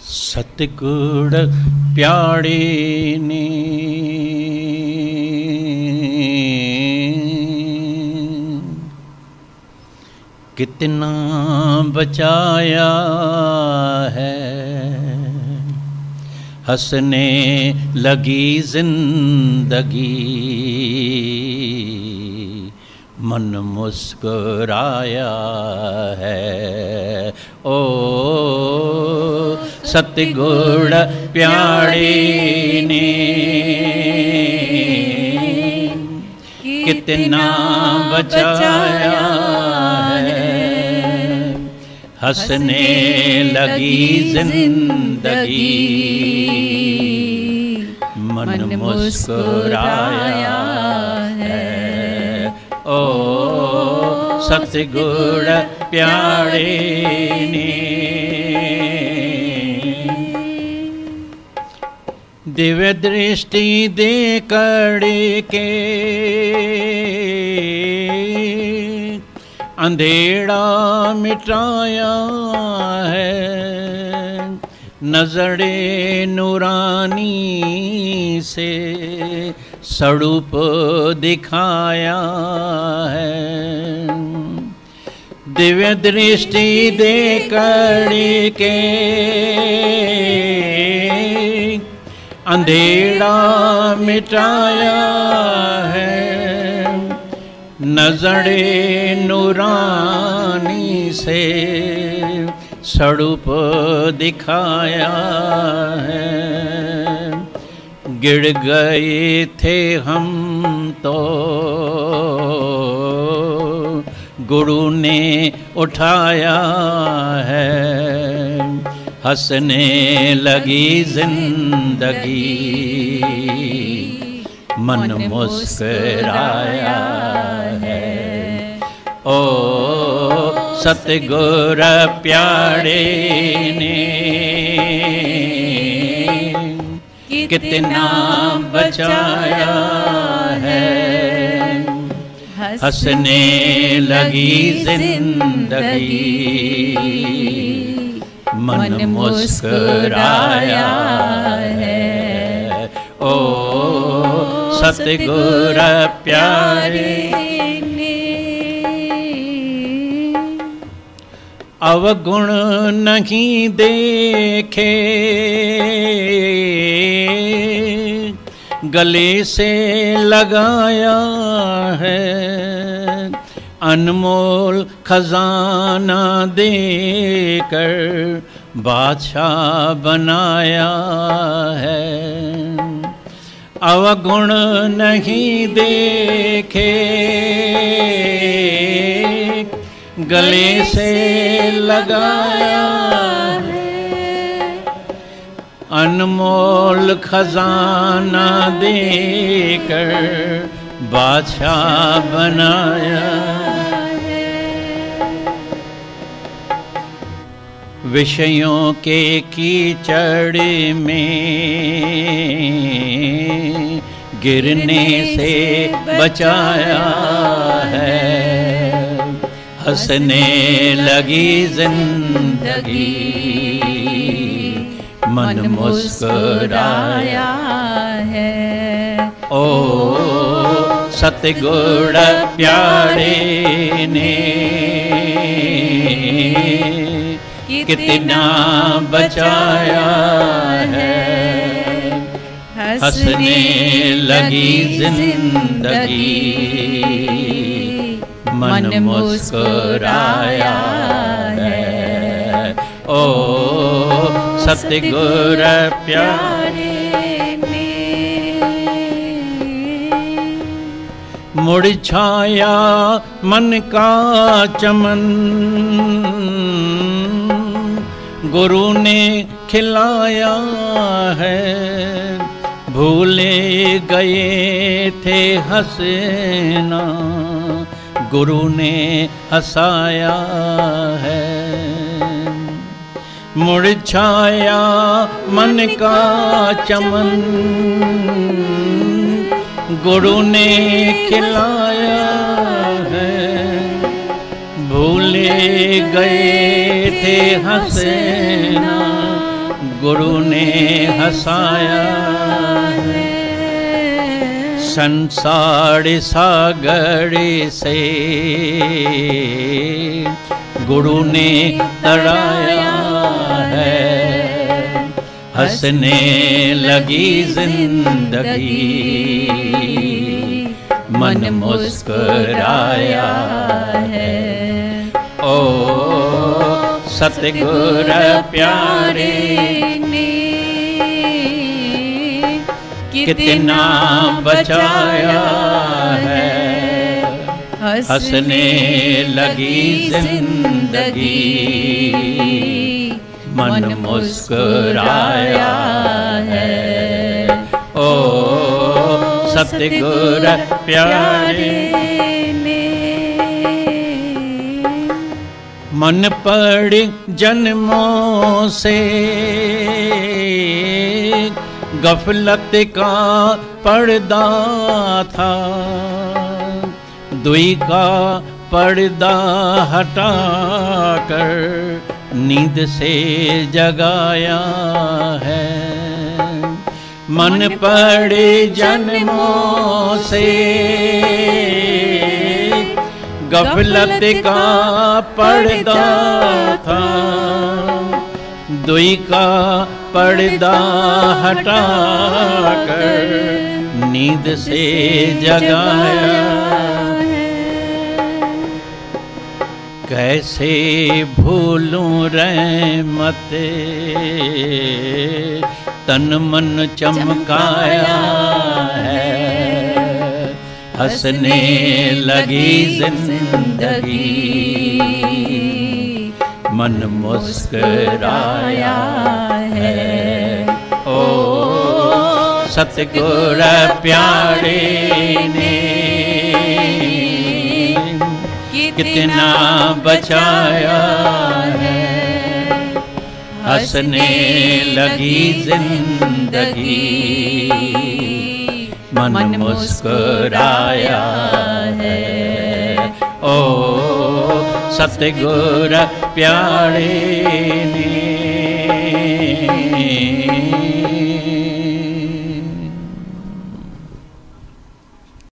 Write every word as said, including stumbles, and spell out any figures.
सतगुण प्यारे ने कितना बचाया है, हंसने लगी जिंदगी मन मुस्कुराया है। ओ सतगुण प्यारे ने कितना बचाया है, हंसने लगी जिंदगी मन मुस्कुराया है। ओ सतगुण प्यारे ने दिव्य दृष्टि दे कड़े के अंधेरा मिटाया है, नजरे नूरानी से स्वरूप दिखाया है। दिव्य दृष्टि दे कड़ी के अंधेरा मिटाया है, नजरे नूरानी से स्वरूप दिखाया है। गिर गए थे हम तो गुरु ने उठाया है, हंसने लगी जिंदगी मन मुस्कुराया है। ओ सतगुर प्यारे ने कितना बचाया है, हंसने लगी जिंदगी मन मुस्कुराया है। ओ सतगुर प्यारे ने अवगुण नहीं देखे, गले से लगाया है, अनमोल खजाना देकर बादशाह बनाया है। अवगुण नहीं देखे, गले से लगाया है, अनमोल खजाना देकर बादशाह बनाया है। विषयों के कीचड़ में गिरने से बचाया है, हंसने लगी जिंदगी मन मुस्कुराया है। ओ सतगुण प्यारे ने कितना बचाया है, हंसने लगी जिंदगी मन मुस्कुराया है। ओ सतगुर प्यारे मुरझाया मन का चमन गुरु ने खिलाया है, भूले गए थे हंसना गुरु ने हंसाया है। मुरझाया मन का चमन गुरु ने खिलाया है, भूले गए थे हंसना गुरु ने हंसाया है। संसार सागर से गुरु ने तराया है। हंसने लगी जिंदगी, मन मुस्कुराया है। ओ सतगुर प्यारे ने कितना बचाया है। हंसने लगी जिंदगी, मन मुस्कुराया है। ओ सतगुर प्यारे ने मन पड़ी जन्मों से गफलत का पर्दा था। दुई का पर्दा हटाकर नींद से जगाया है। मन पड़े जन्मों से गफलत का पर्दा था। दुई का पर्दा हटाकर नींद से जगाया। कैसे भूलूं रहमत, तन मन चमकाया है। हंसने लगी जिंदगी, मन मुस्कुराया है। ओ सतगुर प्यारे ने कितना बचाया है। हंसने लगी जिंदगी, मन मुस्कुराया है। ओ सतगुर प्यारे ने